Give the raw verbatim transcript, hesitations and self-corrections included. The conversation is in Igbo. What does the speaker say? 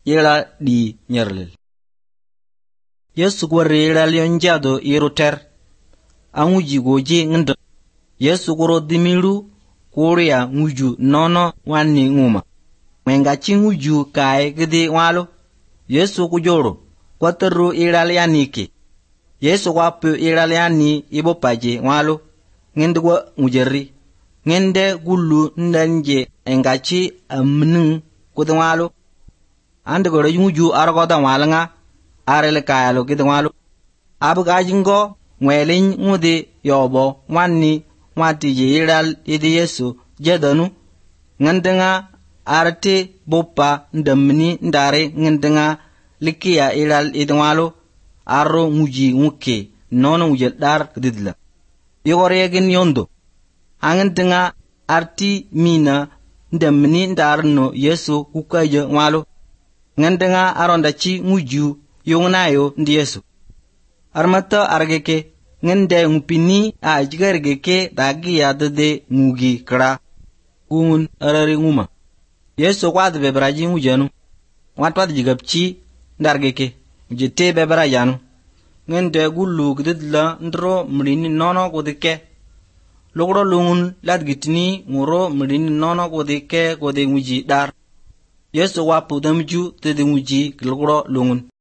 ira di nyerlil. Yesu gwari ira lionjado iruter. Anguji goji ngendo. Yesu goro dimiru korea nguju nono wani nguma. Mengachi nguju kai gede walo. Yesu kujoro kwatero ira lianike. Yesu wapu ira liani ibo paje walo. Ngende gwa ngujeri. Ngende gulu ndanje engachi amning kudwalo. Ande gore nguju argoda walanga arele kayalo kidwalo. Abuga jingo mwelin ngudi yobo wani wati jiral idi Yesu jedanu. Ngendenga arte bopa ndamni ndare ngendenga likia iral idwalo arro nguji nguke nono ngujel dar kdidla. Yogore gen yondo. Angendenga arti mina ndamni ndarno Yesu kukaje walo. Ngendenga aronda chi nguju yongnayo ndi Yesu. Armata argeke ngende ngupini a jigargeke dagi yadade ngugi kra gun arari nguma. Yesu kwad bebraji ngujanu watwad jigapchi ndargeke jete bebra janu. Ngende gulu gdidla ndro mrini nono kodike logro lungun ladgitni ngoro mrini nono kodike kode nguji dar. Yesu wapu damju tede nguji logro lungun.